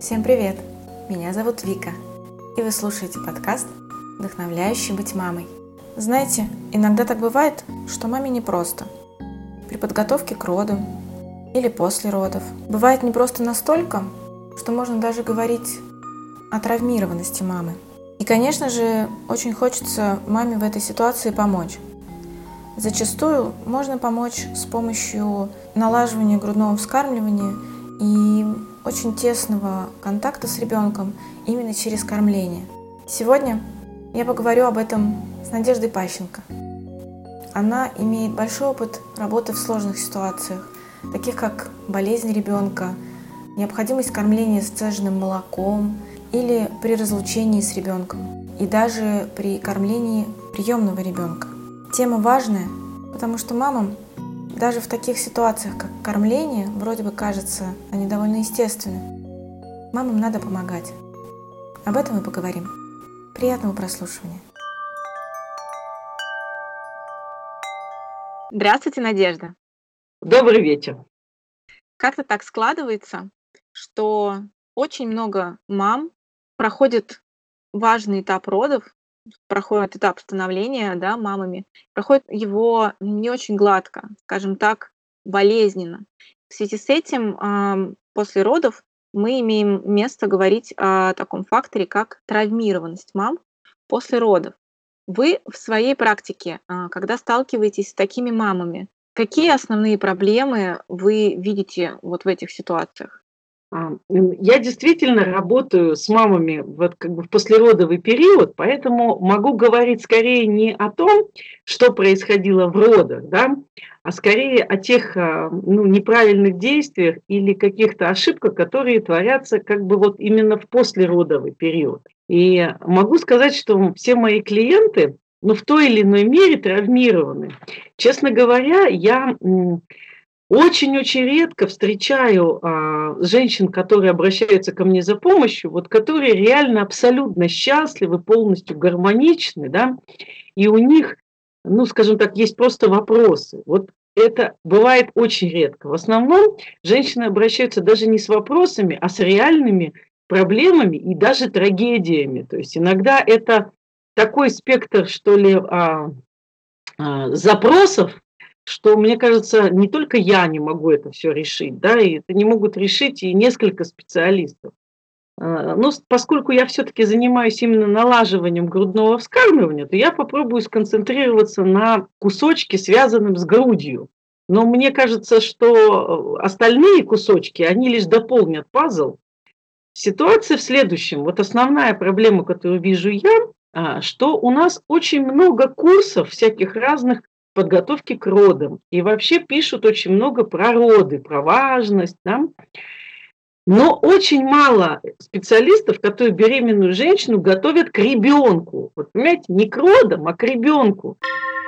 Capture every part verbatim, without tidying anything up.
Всем привет! Меня зовут Вика, и вы слушаете подкаст «Вдохновляющий быть мамой». Знаете, иногда так бывает, что маме непросто. При подготовке к родам или после родов. Бывает непросто настолько, что можно даже говорить о травмированности мамы. И, конечно же, очень хочется маме в этой ситуации помочь. Зачастую можно помочь с помощью налаживания грудного вскармливания и очень тесного контакта с ребенком именно через кормление. Сегодня я поговорю об этом с Надеждой Пащенко. Она имеет большой опыт работы в сложных ситуациях, таких как болезнь ребенка, необходимость кормления сцеженным молоком или при разлучении с ребенком, и даже при кормлении приемного ребенка. Тема важная, потому что мамам даже в таких ситуациях, как кормление, вроде бы кажется, они довольно естественны. Мамам надо помогать. Об этом мы поговорим. Приятного прослушивания. Здравствуйте, Надежда. Добрый вечер. Как-то так складывается, что очень много мам проходит важный этап родов, проходит этап становления, да, мамами, проходит его не очень гладко, скажем так, болезненно. В связи с этим э, после родов мы имеем место говорить о таком факторе, как травмированность мам после родов. Вы в своей практике, э, когда сталкиваетесь с такими мамами, какие основные проблемы вы видите вот в этих ситуациях? Я действительно работаю с мамами вот как бы в послеродовый период, поэтому могу говорить скорее не о том, что происходило в родах, да, а скорее о тех ну, неправильных действиях или каких-то ошибках, которые творятся как бы вот именно в послеродовый период. И могу сказать, что все мои клиенты, ну, в той или иной мере травмированы. Честно говоря, я очень-очень редко встречаю а, женщин, которые обращаются ко мне за помощью, вот которые реально абсолютно счастливы, полностью гармоничны, да, и у них, ну, скажем так, есть просто вопросы. Вот это бывает очень редко. В основном женщины обращаются даже не с вопросами, а с реальными проблемами и даже трагедиями. То есть иногда это такой спектр, что ли, а, а, запросов, что, мне кажется, не только я не могу это все решить, да, и это не могут решить и несколько специалистов. Но поскольку я все-таки занимаюсь именно налаживанием грудного вскармливания, то я попробую сконцентрироваться на кусочке, связанном с грудью. Но мне кажется, что остальные кусочки, они лишь дополнят пазл. Ситуация в следующем. Вот основная проблема, которую вижу я, что у нас очень много курсов всяких разных подготовки к родам. И вообще пишут очень много про роды, про важность. Да? Но очень мало специалистов, которые беременную женщину готовят к ребенку. Вот, понимаете, не к родам, а к ребенку.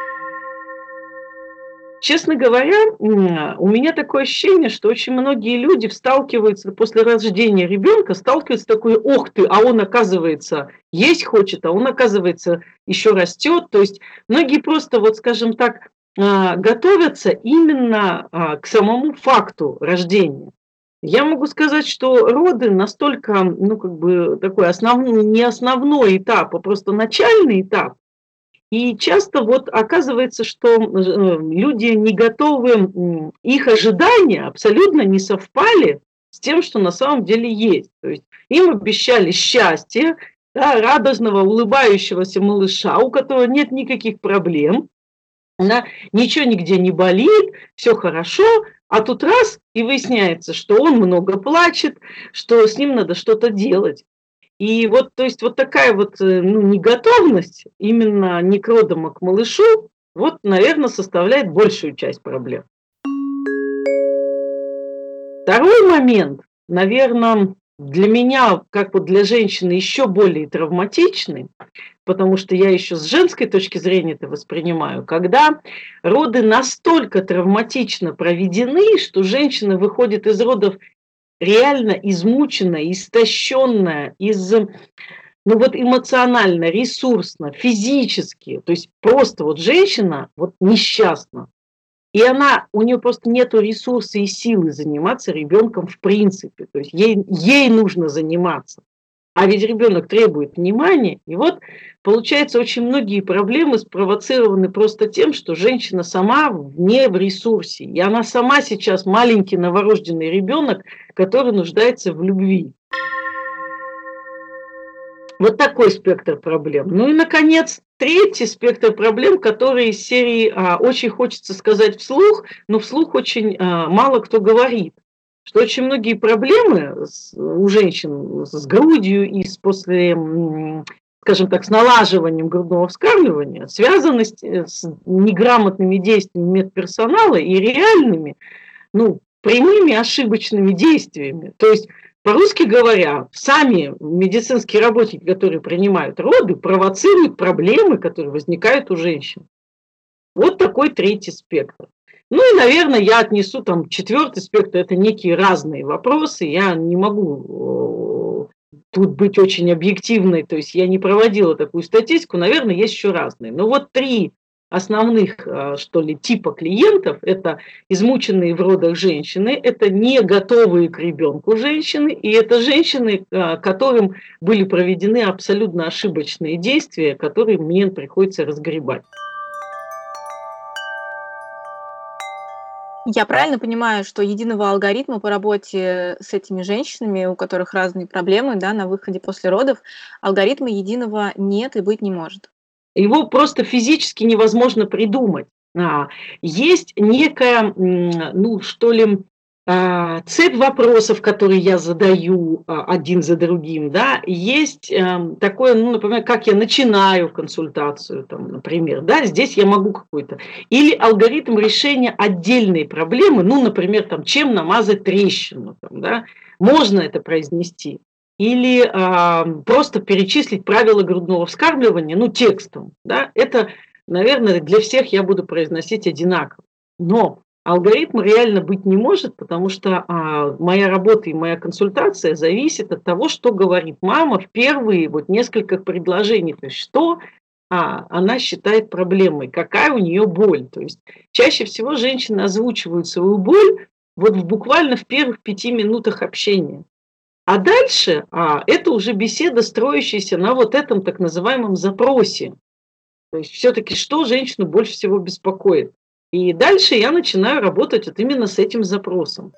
Честно говоря, у меня такое ощущение, что очень многие люди сталкиваются после рождения ребенка, сталкиваются с такой: ох ты, а он, оказывается, есть хочет, а он, оказывается, еще растет. То есть многие просто, вот скажем так, готовятся именно к самому факту рождения. Я могу сказать, что роды настолько, ну, как бы такой основной, не основной этап, а просто начальный этап. И часто вот оказывается, что люди не готовы, их ожидания абсолютно не совпали с тем, что на самом деле есть. То есть им обещали счастье, да, радостного, улыбающегося малыша, у которого нет никаких проблем, да, ничего нигде не болит, все хорошо, а тут раз, и выясняется, что он много плачет, что с ним надо что-то делать. И вот, то есть, вот такая вот, ну, неготовность именно не к родам, а к малышу, вот, наверное, составляет большую часть проблем. Второй момент, наверное, для меня, как вот для женщины, еще более травматичный, потому что я еще с женской точки зрения это воспринимаю, когда роды настолько травматично проведены, что женщина выходит из родов реально измученная, истощенная, из, ну вот эмоционально, ресурсно, физически, то есть просто вот женщина вот несчастна. И она, у нее просто нету ресурса и силы заниматься ребенком в принципе. То есть ей, ей нужно заниматься. А ведь ребенок требует внимания. И вот, получается, очень многие проблемы спровоцированы просто тем, что женщина сама не в ресурсе. И она сама сейчас маленький новорожденный ребенок, который нуждается в любви. Вот такой спектр проблем. Ну и, наконец, третий спектр проблем, который из серии а, очень хочется сказать вслух, но вслух очень а, мало кто говорит. Что очень многие проблемы с, у женщин с грудью и с после, скажем так, с налаживанием грудного вскармливания связаны с, с неграмотными действиями медперсонала и реальными, ну, прямыми ошибочными действиями. То есть, по-русски говоря, сами медицинские работники, которые принимают роды, провоцируют проблемы, которые возникают у женщин. Вот такой третий спектр. Ну и, наверное, я отнесу там четвертый спектр, это некие разные вопросы. Я не могу тут быть очень объективной, то есть я не проводила такую статистику, наверное, есть еще разные. Но вот три основных, что ли, типа клиентов – это измученные в родах женщины, это не готовые к ребенку женщины, и это женщины, которым были проведены абсолютно ошибочные действия, которые мне приходится разгребать. Я правильно понимаю, что единого алгоритма по работе с этими женщинами, у которых разные проблемы, да, на выходе после родов, алгоритма единого нет и быть не может? Его просто физически невозможно придумать. А, есть некая, ну, что ли, а, цепь вопросов, которые я задаю а, один за другим, да, есть а, такое, ну, например, как я начинаю консультацию, там, например, да, здесь я могу какой-то, или алгоритм решения отдельной проблемы, ну, например, там, чем намазать трещину, там, да, можно это произнести. Или а, просто перечислить правила грудного вскармливания, ну, текстом. Да? Это, наверное, для всех я буду произносить одинаково. Но алгоритм реально быть не может, потому что а, моя работа и моя консультация зависит от того, что говорит мама в первые вот несколько предложений. То есть, что а, она считает проблемой, какая у нее боль. То есть, чаще всего женщины озвучивают свою боль вот в, буквально в первых пяти минутах общения. А дальше а, это уже беседа, строящаяся на вот этом так называемом запросе. То есть все-таки что женщину больше всего беспокоит. И дальше я начинаю работать вот именно с этим запросом.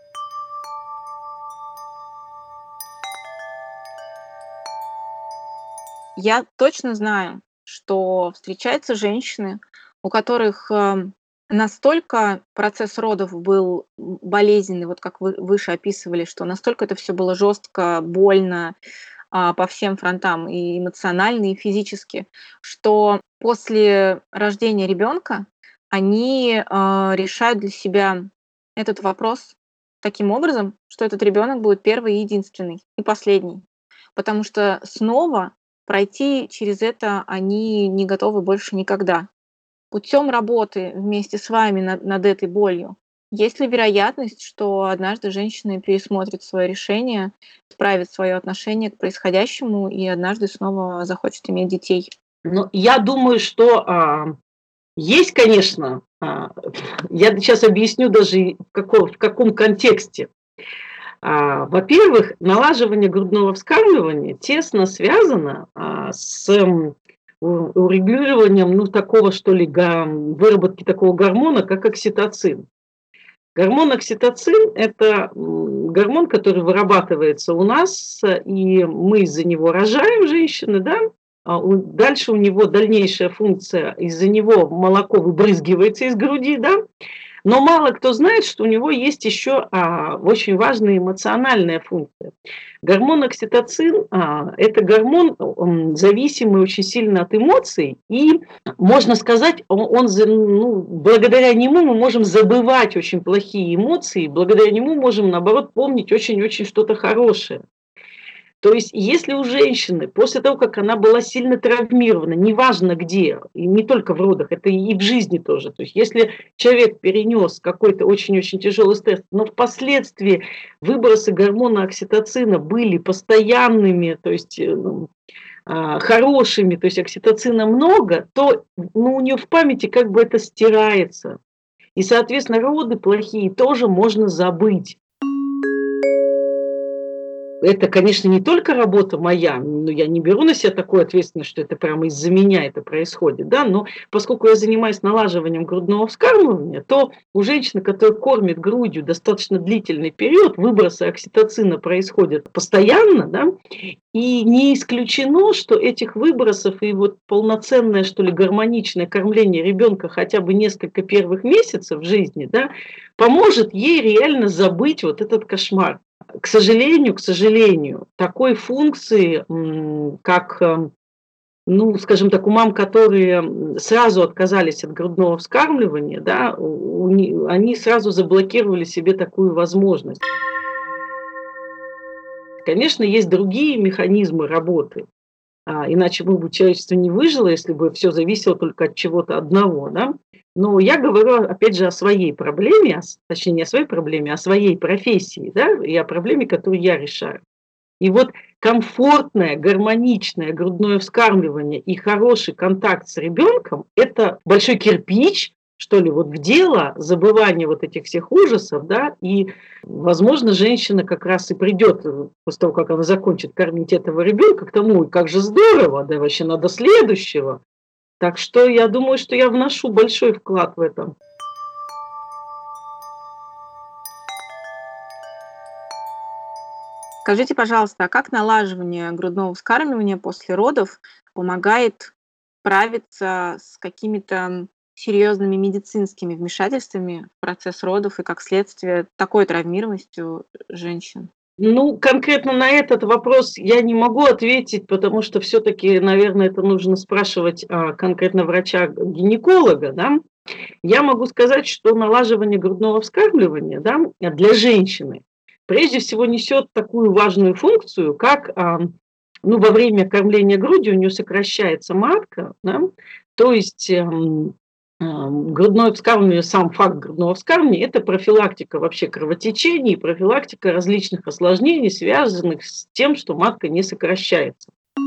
Я точно знаю, что встречаются женщины, у которых э, настолько процесс родов был болезненный, вот как вы выше описывали, что настолько это все было жестко, больно а, по всем фронтам, и эмоционально, и физически, что после рождения ребенка они а, решают для себя этот вопрос таким образом, что этот ребенок будет первый и единственный, и последний. Потому что снова пройти через это они не готовы больше никогда. Путем работы вместе с вами над, над этой болью, есть ли вероятность, что однажды женщина пересмотрит свое решение, исправит свое отношение к происходящему и однажды снова захочет иметь детей? Но я думаю, что а, есть, конечно, а, я сейчас объясню даже в каком, в каком контексте. А, во-первых, налаживание грудного вскармливания тесно связано а, с м, у- урегулированием, ну, такого, что ли, га- выработки такого гормона, как окситоцин. Гормон окситоцин – это м, гормон, который вырабатывается у нас, э, и мы из-за него рожаем женщины, да, а у- дальше у него дальнейшая функция, из-за него молоко выбрызгивается из груди, да, но мало кто знает, что у него есть еще а, очень важная эмоциональная функция. Гормон окситоцин а, – это гормон, он зависимый очень сильно от эмоций, и, можно сказать, он, он, ну, благодаря нему мы можем забывать очень плохие эмоции, благодаря нему можем, наоборот, помнить очень-очень что-то хорошее. То есть, если у женщины, после того, как она была сильно травмирована, неважно где, и не только в родах, это и в жизни тоже, то есть, если человек перенес какой-то очень-очень тяжелый стресс, но впоследствии выбросы гормона окситоцина были постоянными, то есть, э, ну, а, хорошими, то есть окситоцина много, то, ну, у нее в памяти как бы это стирается. И, соответственно, роды плохие тоже можно забыть. Это, конечно, не только работа моя, но я не беру на себя такую ответственность, что это прямо из-за меня это происходит, да, но поскольку я занимаюсь налаживанием грудного вскармливания, то у женщины, которая кормит грудью достаточно длительный период, выбросы окситоцина происходят постоянно, да, и не исключено, что этих выбросов и вот полноценное, что ли, гармоничное кормление ребенка хотя бы несколько первых месяцев жизни, да, поможет ей реально забыть вот этот кошмар. К сожалению, к сожалению, такой функции, как, ну, скажем так, у мам, которые сразу отказались от грудного вскармливания, да, у, у, они сразу заблокировали себе такую возможность. Конечно, есть другие механизмы работы, а, иначе бы человечество не выжило, если бы все зависело только от чего-то одного, да. Но я говорю, опять же, о своей проблеме, точнее, не о своей проблеме, а о своей профессии, да, и о проблеме, которую я решаю. И вот комфортное, гармоничное грудное вскармливание и хороший контакт с ребенком – это большой кирпич, что ли, вот в дело забывания вот этих всех ужасов, да, и, возможно, женщина как раз и придет после того, как она закончит кормить этого ребенка, к тому, как же здорово, да, вообще надо следующего. Так что я думаю, что я вношу большой вклад в этом. Скажите, пожалуйста, а как налаживание грудного вскармливания после родов помогает справиться с какими-то серьезными медицинскими вмешательствами в процесс родов и, как следствие, такой травмированностью женщин? Ну, конкретно на этот вопрос я не могу ответить, потому что все-таки, наверное, это нужно спрашивать а, конкретно врача-гинеколога, да. Я могу сказать, что налаживание грудного вскармливания, да, для женщины прежде всего несет такую важную функцию, как а, ну, во время кормления грудью у нее сокращается матка, да, то есть эм, эм, грудное вскармливание, сам факт грудного вскармливания – это профилактика вообще кровотечений, профилактика различных осложнений, связанных с тем, что матка не сокращается.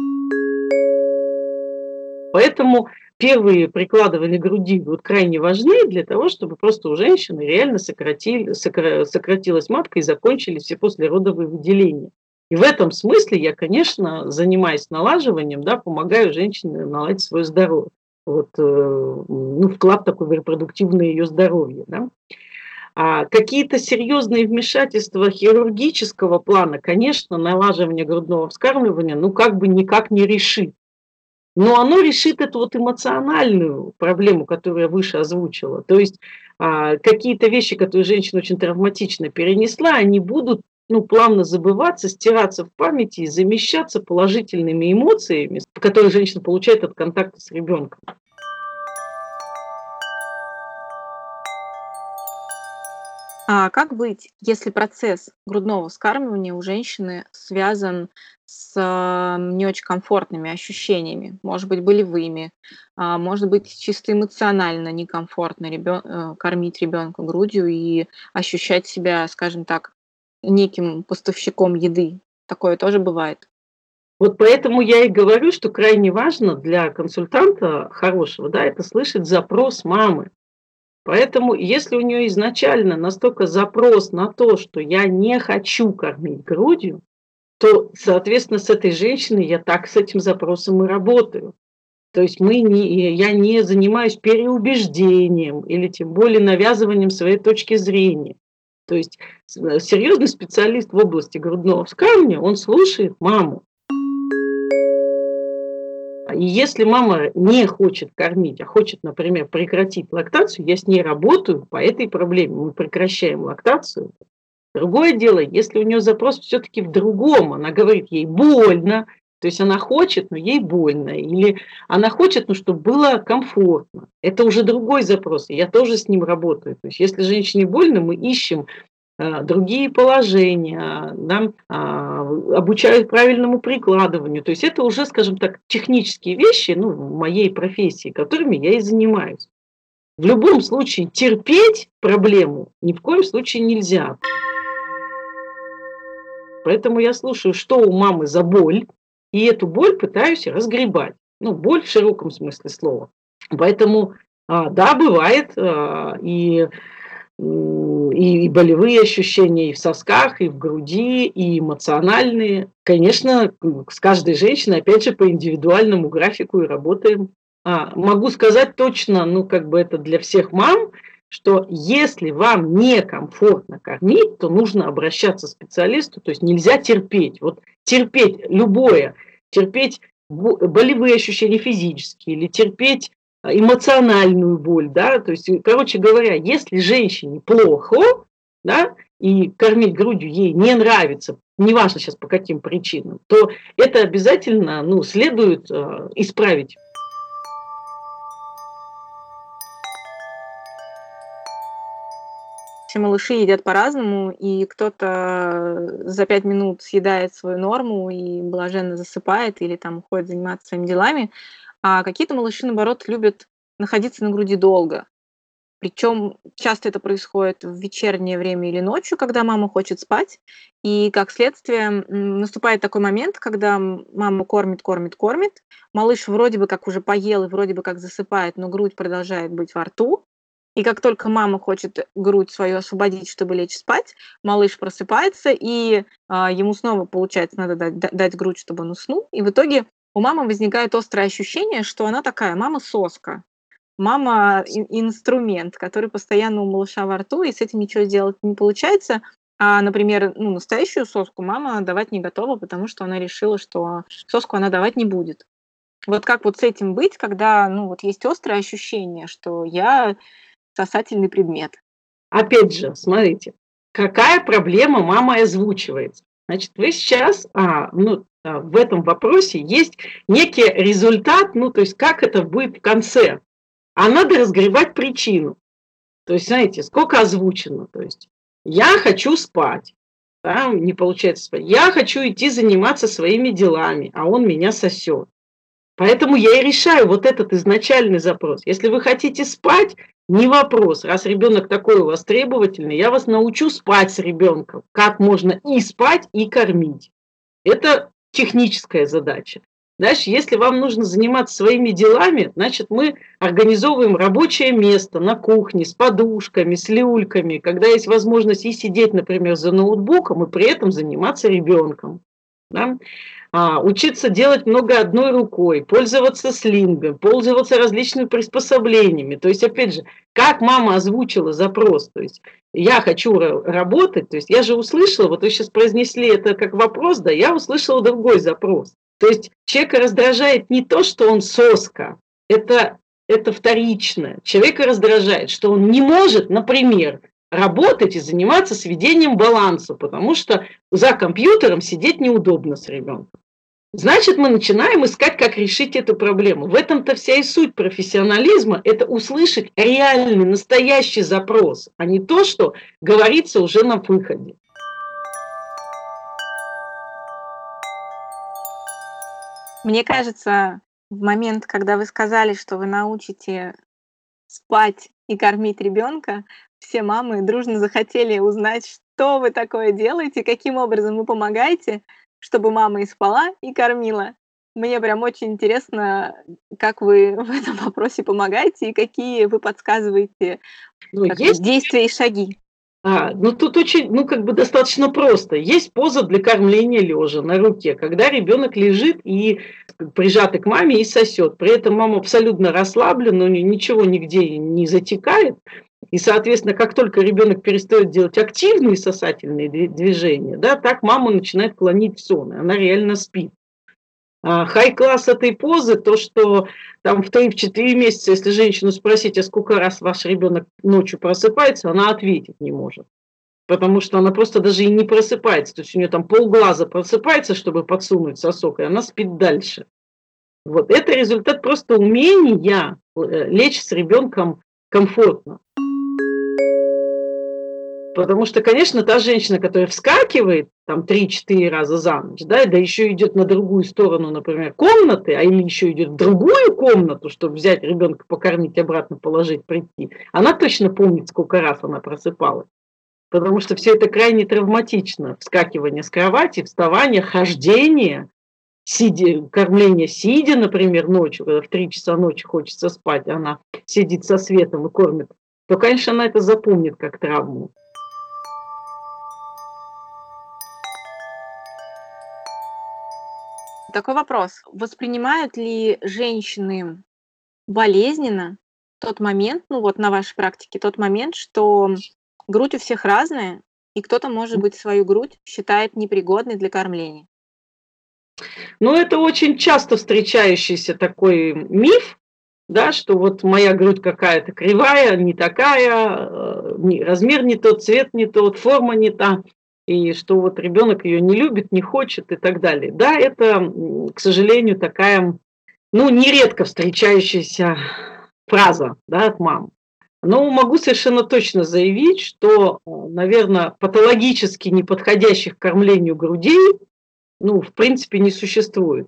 Поэтому первые прикладывания груди вот крайне важны для того, чтобы просто у женщины реально сократили, сокра, сократилась матка и закончились все послеродовые выделения. И в этом смысле я, конечно, занимаясь налаживанием, да, помогаю женщине наладить свое здоровье. Вот, э, ну, вклад такой в репродуктивное ее здоровье. Да. А какие-то серьезные вмешательства хирургического плана, конечно, налаживание грудного вскармливания, ну, как бы никак не решит. Но оно решит эту вот эмоциональную проблему, которую я выше озвучила. То есть а, какие-то вещи, которые женщина очень травматично перенесла, они будут, ну, плавно забываться, стираться в памяти и замещаться положительными эмоциями, которые женщина получает от контакта с ребенком. А как быть, если процесс грудного вскармливания у женщины связан с а, не очень комфортными ощущениями, может быть, болевыми, а, может быть, чисто эмоционально некомфортно ребё- э, кормить ребенка грудью и ощущать себя, скажем так, неким поставщиком еды? Такое тоже бывает. Вот поэтому я и говорю, что крайне важно для консультанта хорошего, да, это слышать запрос мамы. Поэтому, если у нее изначально настолько запрос на то, что я не хочу кормить грудью, то, соответственно, с этой женщиной я так с этим запросом и работаю. То есть мы не, я не занимаюсь переубеждением или тем более навязыванием своей точки зрения. То есть серьезный специалист в области грудного вскармливания, он слушает маму. И если мама не хочет кормить, а хочет, например, прекратить лактацию, я с ней работаю по этой проблеме, мы прекращаем лактацию. Другое дело, если у нее запрос все-таки в другом, она говорит, ей больно, то есть она хочет, но ей больно, или она хочет, но чтобы было комфортно. Это уже другой запрос, и я тоже с ним работаю. То есть если женщине больно, мы ищем э, другие положения, да, а, обучают правильному прикладыванию. То есть это уже, скажем так, технические вещи, ну, в моей профессии, которыми я и занимаюсь. В любом случае терпеть проблему ни в коем случае нельзя. Поэтому я слушаю, что у мамы за боль, и эту боль пытаюсь разгребать. Ну, боль в широком смысле слова. Поэтому А, да, бывает, а, и, м, и болевые ощущения и в сосках, и в груди, и эмоциональные. Конечно, м, с каждой женщиной, опять же, по индивидуальному графику и работаем. А, могу сказать точно, ну, как бы это для всех мам, что если вам некомфортно кормить, то нужно обращаться к специалисту, то есть нельзя терпеть. Вот терпеть любое, терпеть бо болевые ощущения физические или терпеть а, эмоциональную боль, да, то есть, короче говоря, если женщине плохо, да, и кормить грудью ей не нравится, неважно сейчас по каким причинам, то это обязательно, ну, следует э, исправить. Все малыши едят по-разному, и кто-то за пять минут съедает свою норму и блаженно засыпает или там уходит заниматься своими делами, а какие-то малыши, наоборот, любят находиться на груди долго. Причем часто это происходит в вечернее время или ночью, когда мама хочет спать. И как следствие, м, наступает такой момент, когда м, мама кормит, кормит, кормит. Малыш вроде бы как уже поел и вроде бы как засыпает, но грудь продолжает быть во рту. И как только мама хочет грудь свою освободить, чтобы лечь спать, малыш просыпается, и а, ему снова, получается, надо дать, да- дать грудь, чтобы он уснул. И в итоге у мамы возникает острое ощущение, что она такая мама-соска. Мама ин инструмент, который постоянно у малыша во рту, и с этим ничего сделать не получается. А, например, ну, настоящую соску мама давать не готова, потому что она решила, что соску она давать не будет. Вот как вот с этим быть, когда, ну, вот есть острое ощущение, что я сосательный предмет? Опять же, смотрите, какая проблема мама озвучивает. Значит, вы сейчас, а, ну, а, в этом вопросе есть некий результат, ну, то есть как это будет в конце. А надо разгребать причину. То есть, знаете, сколько озвучено. То есть, я хочу спать, да, не получается спать. Я хочу идти заниматься своими делами, а он меня сосет. Поэтому я и решаю вот этот изначальный запрос. Если вы хотите спать, не вопрос. Раз ребенок такой у вас требовательный, я вас научу спать с ребенком. Как можно и спать, и кормить. Это техническая задача. Дальше, если вам нужно заниматься своими делами, значит, мы организовываем рабочее место на кухне с подушками, с люльками, когда есть возможность и сидеть, например, за ноутбуком, и при этом заниматься ребенком. Да? А, учиться делать много одной рукой, пользоваться слингом, пользоваться различными приспособлениями. То есть, опять же, как мама озвучила запрос, то есть я хочу работать, то есть я же услышала, вот вы сейчас произнесли это как вопрос, да, я услышала другой запрос. То есть человека раздражает не то, что он соска, это, это вторичное. Человека раздражает, что он не может, например, работать и заниматься сведением баланса, потому что за компьютером сидеть неудобно с ребенком. Значит, мы начинаем искать, как решить эту проблему. В этом-то вся и суть профессионализма – это услышать реальный, настоящий запрос, а не то, что говорится уже на выходе. Мне кажется, в момент, когда вы сказали, что вы научите спать и кормить ребенка, все мамы дружно захотели узнать, что вы такое делаете, каким образом вы помогаете, чтобы мама и спала, и кормила. Мне прям очень интересно, как вы в этом вопросе помогаете и какие вы подсказываете Но как бы есть действия и шаги. А, ну тут очень, ну как бы достаточно просто. Есть поза для кормления лежа на руке, когда ребенок лежит и прижатый к маме и сосет. При этом мама абсолютно расслаблена, у нее ничего нигде не затекает. И, соответственно, как только ребенок перестает делать активные сосательные движения, да, так мама начинает клонить в сон, и она реально спит. Хай-класс этой позы, то, что там в три-четыре месяца, если женщину спросить, а сколько раз ваш ребенок ночью просыпается, она ответить не может. Потому что она просто даже и не просыпается. То есть у нее там полглаза просыпается, чтобы подсунуть сосок, и она спит дальше. Вот это результат просто умения лечь с ребенком комфортно. Потому что, конечно, та женщина, которая вскакивает там три-четыре раза за ночь, да, да еще идет на другую сторону, например, комнаты, а или еще идет в другую комнату, чтобы взять ребенка, покормить, обратно положить, прийти, она точно помнит, сколько раз она просыпалась. Потому что все это крайне травматично. Вскакивание с кровати, вставание, хождение. сидя, кормление сидя, например, ночью, когда в три часа ночи хочется спать, она сидит со светом и кормит, то, конечно, она это запомнит как травму. Такой вопрос. Воспринимают ли женщины болезненно тот момент, ну вот на вашей практике, тот момент, что грудь у всех разная, и кто-то, может быть, свою грудь считает непригодной для кормления? Ну, это очень часто встречающийся такой миф, да, что вот моя грудь какая-то кривая, не такая, э, не- размер не тот, цвет не тот, форма не та, и что вот ребенок ее не любит, не хочет и так далее. Да, это, м, к сожалению, такая, ну, нередко встречающаяся фраза, да, от мам. Но могу совершенно точно заявить, что, наверное, патологически неподходящих к кормлению грудей, ну, в принципе, не существует.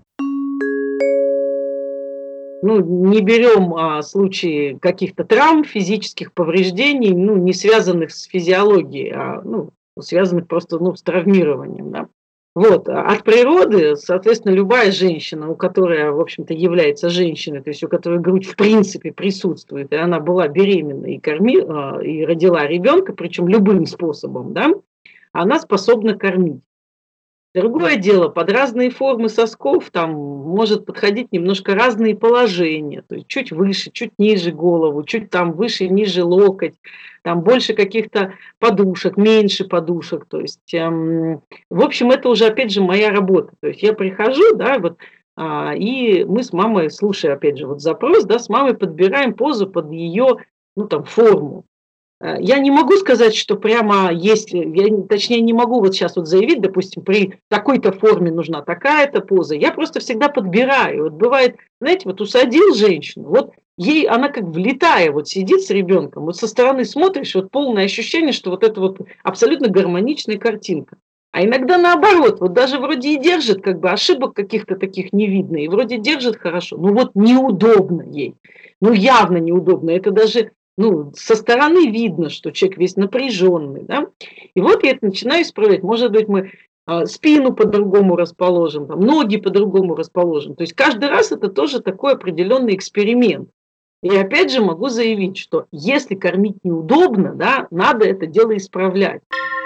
Ну, не берем, а, случаи каких-то травм, физических повреждений, ну, не связанных с физиологией, а, ну, связанных просто, ну, с травмированием, да. Вот, а от природы, соответственно, любая женщина, у которой, в общем-то, является женщиной, то есть у которой грудь в принципе присутствует, и она была беременна и корми а, и родила ребенка, причем любым способом, да, она способна кормить. Другое дело, под разные формы сосков там может подходить немножко разные положения, то есть чуть выше, чуть ниже голову, чуть там выше, ниже локоть, там больше каких-то подушек, меньше подушек, то есть, эм, в общем, это уже, опять же, моя работа, то есть я прихожу, да, вот, а, и мы с мамой, слушая, опять же, вот запрос, да, с мамой подбираем позу под ее, ну, там, форму. Э, я не могу сказать, что прямо есть, э, я, н точнее, не могу вот сейчас вот заявить, допустим, при такой-то форме нужна такая-то поза. Я просто всегда подбираю. Вот бывает, знаете, вот усадил женщину, вот ей она как влетая вот сидит с ребенком, вот со стороны смотришь, вот полное ощущение, что вот это вот абсолютно гармоничная картинка. А иногда наоборот, вот даже вроде и держит, как бы ошибок каких-то таких не видно, и вроде держит хорошо, но вот неудобно ей. Ну, явно неудобно. Это даже, ну, со стороны видно, что человек весь напряженный, да. И вот я это начинаю исправлять. Может быть, мы а, спину по-другому расположим, там, ноги по-другому расположим. То есть каждый раз это тоже такой определенный эксперимент. И опять же могу заявить, что если кормить неудобно, да, надо это дело исправлять.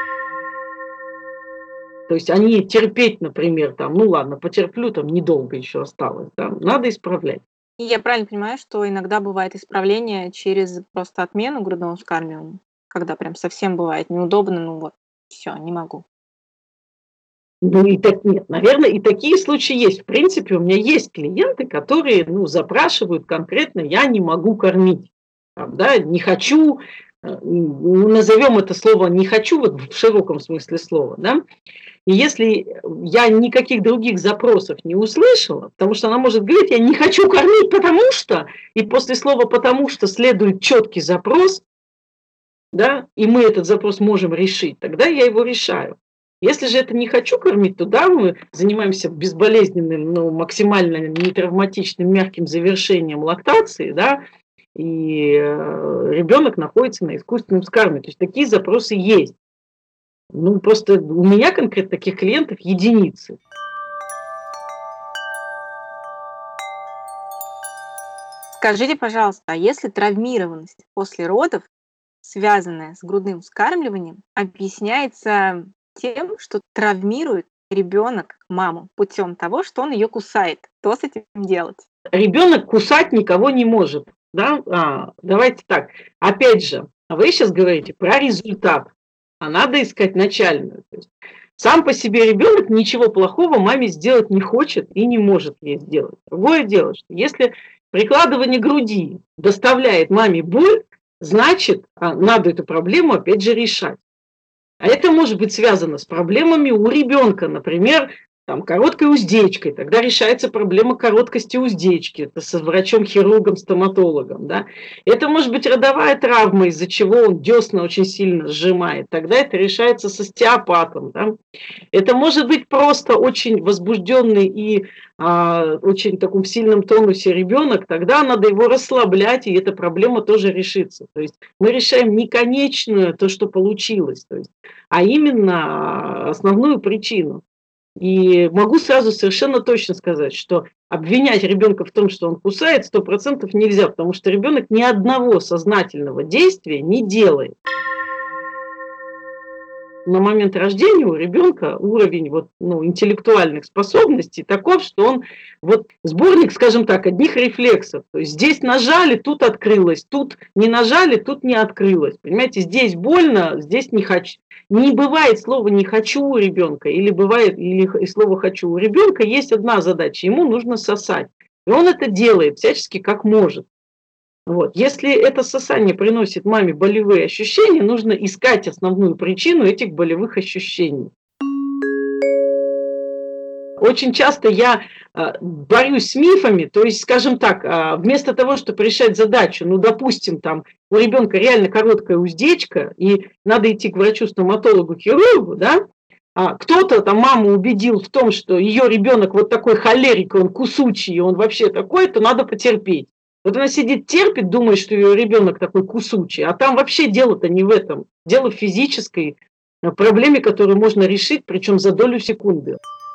То есть они терпеть, например, там, ну ладно, потерплю, там недолго еще осталось, да, надо исправлять. И я правильно понимаю, что иногда бывает исправление через просто отмену грудного вскармливания, когда прям совсем бывает неудобно, ну вот, все, не могу. Ну и так нет, наверное, и такие случаи есть. В принципе, у меня есть клиенты, которые, ну, запрашивают конкретно: "Я не могу кормить". Там, да, не хочу, э, ну, назовем это слово "не хочу" вот в широком смысле слова, да. И если я никаких других запросов не услышала, потому что она может говорить: "Я не хочу кормить, потому что", и после слова "потому что" следует четкий запрос, да, и мы этот запрос можем решить, тогда я его решаю. Если же это не хочу кормить, то да, мы занимаемся безболезненным, ну, максимально нетравматичным, мягким завершением лактации, да, и э, ребенок находится на искусственном вскармливании. То есть такие запросы есть. Ну, просто у меня конкретно таких клиентов единицы. Скажите, пожалуйста, а если травмированность после родов, связанная с грудным вскармливанием, объясняется тем, что травмирует ребенок маму путем того, что он ее кусает? Что с этим делать? Ребенок кусать никого не может. Да? А, давайте так. Опять же, вы сейчас говорите про результат, а надо искать начальную. То есть сам по себе ребенок ничего плохого маме сделать не хочет и не может ей сделать. Другое дело, что если прикладывание груди доставляет маме боль, значит, а, надо эту проблему опять же решать. А это может быть связано с проблемами у ребенка, например, там, короткой уздечкой. Тогда решается проблема короткости уздечки. Это со врачом-хирургом, стоматологом. Да? Это может быть родовая травма, из-за чего он десна очень сильно сжимает. Тогда это решается с остеопатом. Да? Это может быть просто очень возбужденный и а, очень таком сильном тонусе ребенок, тогда надо его расслаблять, и эта проблема тоже решится. То есть мы решаем не конечную, то, что получилось, то есть, а именно основную причину. И могу сразу совершенно точно сказать, что обвинять ребенка в том, что он кусает, сто процентов нельзя, потому что ребенок ни одного сознательного действия не делает. На момент рождения у ребенка уровень вот, ну, интеллектуальных способностей таков, что он вот сборник, скажем так, одних рефлексов. То есть здесь нажали, тут открылось, тут не нажали, тут не открылось. Понимаете, здесь больно, здесь не хочу. Не бывает слова «не хочу» у ребенка, или бывает или и слово «хочу». У ребенка есть одна задача, ему нужно сосать. И он это делает всячески как может. Вот. Если это сосание приносит маме болевые ощущения, нужно искать основную причину этих болевых ощущений. Очень часто я э, борюсь с мифами, то есть, скажем так, э, вместо того, чтобы решать задачу, ну, допустим, там у ребенка реально короткая уздечка, и надо идти к врачу-стоматологу, хирургу, да, а кто-то там маму убедил в том, что ее ребенок вот такой холерик, он кусучий, он вообще такой, то надо потерпеть. Вот она сидит, терпит, думает, что ее ребенок такой кусучий, а там вообще дело-то не в этом. Дело в физической проблеме, которую можно решить, причем за долю секунды.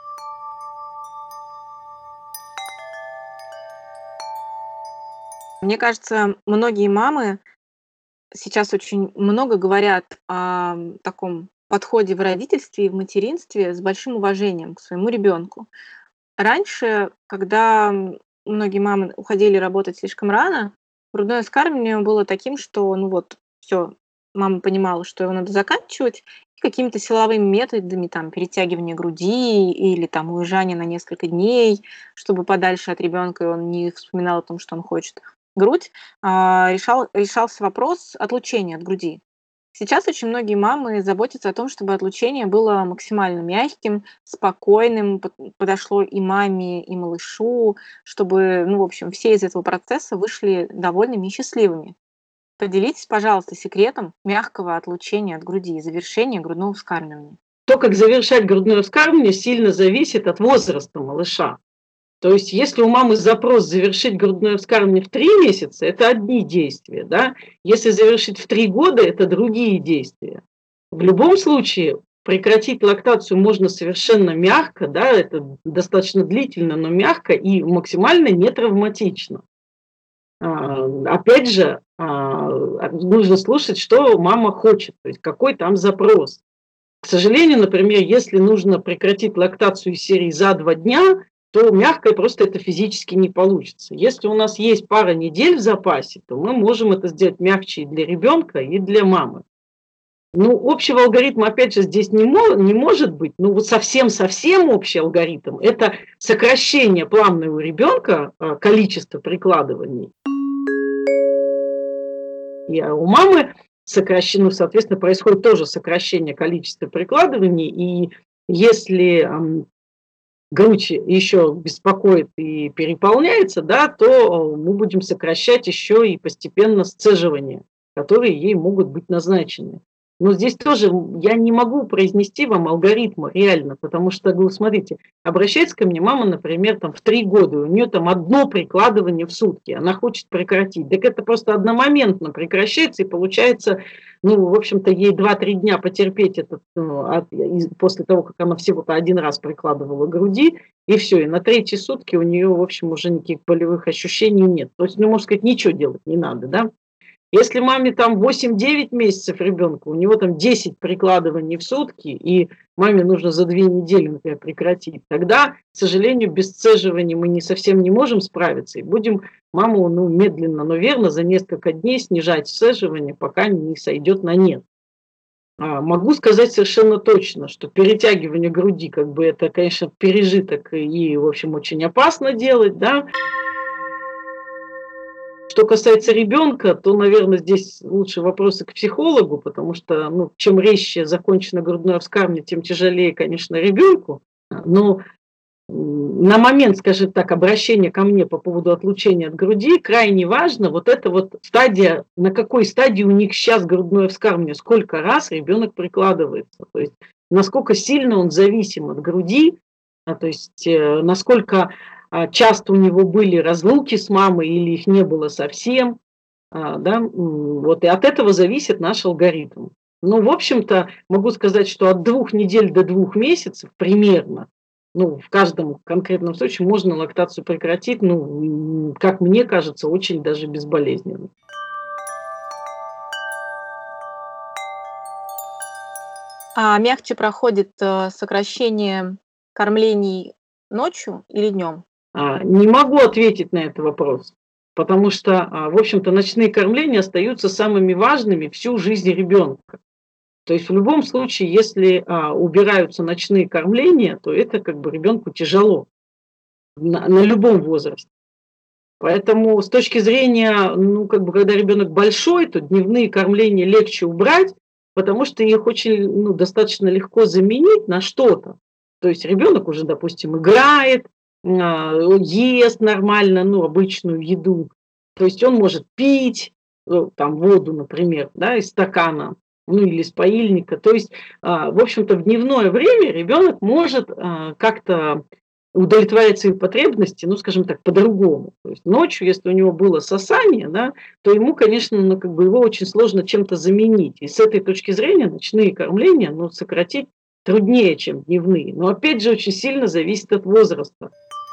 Мне кажется, многие мамы сейчас очень много говорят о таком подходе в родительстве и в материнстве с большим уважением к своему ребенку. Раньше, когда многие мамы уходили работать слишком рано, грудное вскармливание было таким, что, ну вот, все, мама понимала, что его надо заканчивать, и какими-то силовыми методами, там, перетягивания груди или там уезжания на несколько дней, чтобы подальше от ребенка и он не вспоминал о том, что он хочет грудь, а, решал, решался вопрос отлучения от груди. Сейчас очень многие мамы заботятся о том, чтобы отлучение было максимально мягким, спокойным, под- подошло и маме, и малышу, чтобы, ну, в общем, все из этого процесса вышли довольными и счастливыми. Поделитесь, пожалуйста, секретом мягкого отлучения от груди и завершения грудного вскармливания. То, как завершать грудное вскармливание, сильно зависит от возраста малыша. То есть, если у мамы запрос завершить грудное вскармливание в три месяца, это одни действия, да? Если завершить в три года, это другие действия. В любом случае, прекратить лактацию можно совершенно мягко, да, это достаточно длительно, но мягко и максимально не травматично. А, опять же, а, нужно слушать, что мама хочет, то есть какой там запрос. К сожалению, например, если нужно прекратить лактацию из серии за два дня, то мягко просто это физически не получится. Если у нас есть пара недель в запасе, то мы можем это сделать мягче и для ребенка, и для мамы. Ну, общего алгоритма, опять же, здесь не, мо- не может быть. Ну, вот совсем-совсем общий алгоритм – это сокращение плавное у ребенка а, количества прикладываний. И а у мамы сокращено, соответственно, происходит тоже сокращение количества прикладываний. И если ам, грудь еще беспокоит и переполняется, да, то мы будем сокращать еще и постепенно сцеживания, которые ей могут быть назначены. Но здесь тоже я не могу произнести вам алгоритма реально, потому что, ну, смотрите, обращается ко мне мама, например, там в три года, у нее там одно прикладывание в сутки, она хочет прекратить. Так это просто одномоментно прекращается, и получается, ну, в общем-то, ей два-три дня потерпеть этот, ну, от, после того, как она всего-то один раз прикладывала к груди, и все, и на третьи сутки у нее, в общем, уже никаких болевых ощущений нет. То есть, ну, можно сказать, ничего делать не надо, да. Если маме там восемь-девять месяцев ребенка, у него там десять прикладываний в сутки, и маме нужно за две недели, например, прекратить, тогда, к сожалению, без сцеживания мы не совсем не можем справиться, и будем маму, ну, медленно, но верно за несколько дней снижать сцеживание, пока не сойдет на нет. А, могу сказать совершенно точно, что перетягивание груди, как бы это, конечно, пережиток и, в общем, очень опасно делать, да. Что касается ребенка, то, наверное, здесь лучше вопросы к психологу, потому что, ну, чем резче закончено грудное вскармливание, тем тяжелее, конечно, ребенку. Но м, на момент, скажем так, обращения ко мне по поводу отлучения от груди крайне важно вот эта вот стадия, на какой стадии у них сейчас грудное вскармливание, сколько раз ребенок прикладывается, то есть насколько сильно он зависим от груди, а, то есть э, насколько а, часто у него были разлуки с мамой или их не было совсем, а, да, м, вот и от этого зависит наш алгоритм. Ну, в общем-то, могу сказать, что от двух недель до двух месяцев примерно Ну, в каждом конкретном случае можно лактацию прекратить, ну, м, как мне кажется, очень даже безболезненно. А мягче проходит, э, сокращение кормлений ночью или днем? А, не могу ответить на этот вопрос, потому что, а, в общем-то, ночные кормления остаются самыми важными всю жизнь ребенка. То есть в любом случае, если, а, убираются ночные кормления, то это как бы ребенку тяжело на на любом возрасте. Поэтому с точки зрения, ну, как бы, когда ребенок большой, то дневные кормления легче убрать, потому что их очень, ну, достаточно легко заменить на что-то. То есть ребенок уже, допустим, играет, а, ест нормально, ну, обычную еду. То есть он может пить, э, там, воду, например, да, из стакана, ну, или из паильника. То есть, а, в общем-то, в дневное время ребенок может, а, как-то удовлетворять свои потребности, ну, скажем так, по-другому. То есть ночью, если у него было сосание, да, то ему, конечно, ну, как бы его очень сложно чем-то заменить. И с этой точки зрения ночные кормления, ну, сократить труднее, чем дневные. Но опять же очень сильно зависит от возраста.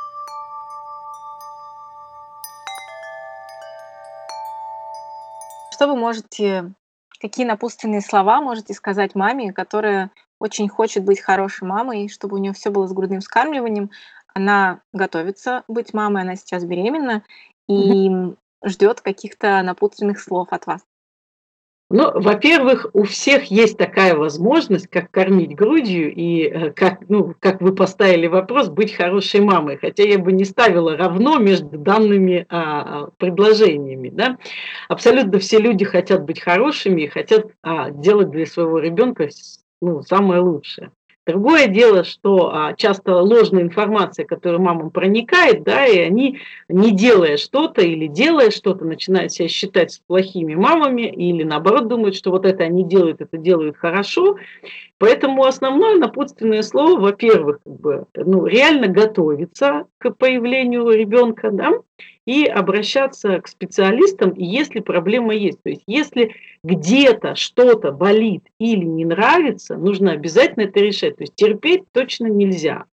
Что вы можете какие напутственные слова можете сказать маме, которая очень хочет быть хорошей мамой, чтобы у нее все было с грудным вскармливанием? Она готовится быть мамой, она сейчас беременна и, м, ждёт каких-то напутственных слов от вас. Ну, во-первых, у всех есть такая возможность, как кормить грудью и, э, как, ну, как вы поставили вопрос, быть хорошей мамой. Хотя я бы не ставила равно между данными, а, а, предложениями, да. Абсолютно все люди хотят быть хорошими и хотят, а, делать для своего ребенка с ну, самое лучшее. Другое дело, что, а, часто ложная информация, которая мамам проникает, да, и они, не делая что-то или делая что-то, начинают себя считать плохими мамами или, наоборот, думают, что вот это они делают, это делают хорошо. Поэтому основное напутственное слово, во-первых, как бы, ну, реально готовиться к появлению ребенка, да, и обращаться к специалистам, и если проблема есть. То есть если где-то что-то болит или не нравится, нужно обязательно это решать. То есть терпеть точно нельзя.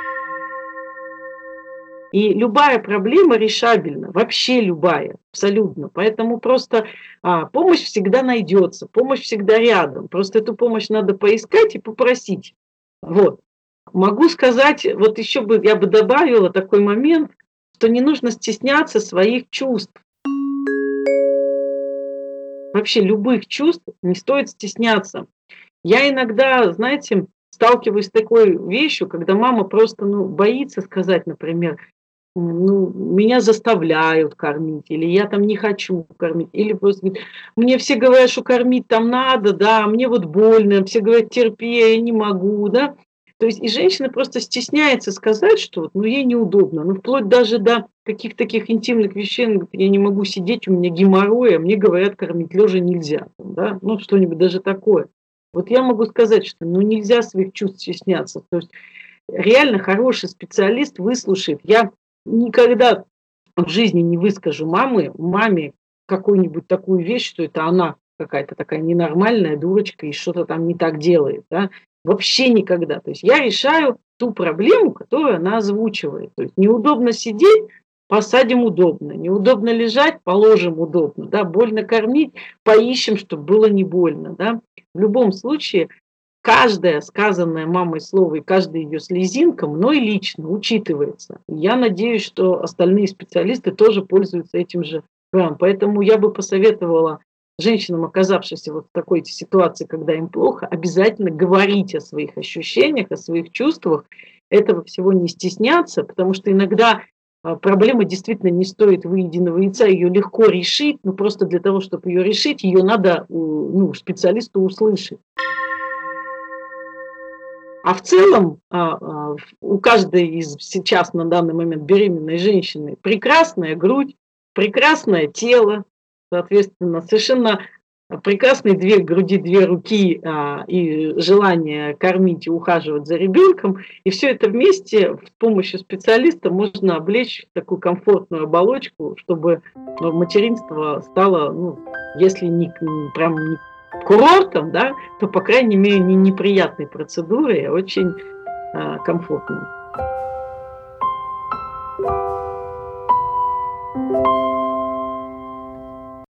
И любая проблема решабельна, вообще любая, абсолютно. Поэтому просто, а, помощь всегда найдется, помощь всегда рядом. Просто эту помощь надо поискать и попросить. Вот. Могу сказать, вот еще бы я бы добавила такой момент, что не нужно стесняться своих чувств. Вообще любых чувств не стоит стесняться. Я иногда, знаете, сталкиваюсь с такой вещью, когда мама просто, ну, боится сказать, например, м, ну, меня заставляют кормить, или я там не хочу кормить, или просто говорит, мне все говорят, что кормить там надо, да, а мне вот больно, все говорят, терпи, я не могу, да. То есть и женщина просто стесняется сказать, что вот, ну, ей неудобно, ну, вплоть даже до каких-то таких интимных вещей, она говорит, я не могу сидеть, у меня геморрой, а мне говорят, кормить лежа нельзя, там, да, ну, что-нибудь даже такое. Вот я могу сказать, что, ну, нельзя своих чувств стесняться. То есть реально хороший специалист выслушает. Я никогда в жизни не выскажу мамы маме какую-нибудь такую вещь, что это она какая-то такая ненормальная дурочка и что-то там не так делает, да. Вообще никогда. То есть я решаю ту проблему, которую она озвучивает. То есть неудобно сидеть — посадим удобно, неудобно лежать — положим удобно, да, больно кормить — поищем, чтобы было не больно, да. В любом случае каждое сказанное мамой слово и каждая ее слезинка мной лично учитывается. Я надеюсь, что остальные специалисты тоже пользуются этим же правом. Поэтому я бы посоветовала женщинам, оказавшимся вот в такой ситуации, когда им плохо, обязательно говорить о своих ощущениях, о своих чувствах. Этого всего не стесняться, потому что иногда, а, проблема действительно не стоит выеденного яйца, ее легко решить, но просто для того, чтобы ее решить, ее надо, у ну, специалисту услышать. А в целом, а, а, в у каждой из сейчас на данный момент беременной женщины прекрасная грудь, прекрасное тело, соответственно, совершенно, а, прекрасные две груди, две руки, а, и желание кормить и ухаживать за ребенком. И все это вместе с помощью специалиста можно облечь в такую комфортную оболочку, чтобы, ну, материнство стало, ну, если не к м, прям не курортом, да, то, по крайней мере, не неприятной процедурой, а очень, а, комфортной.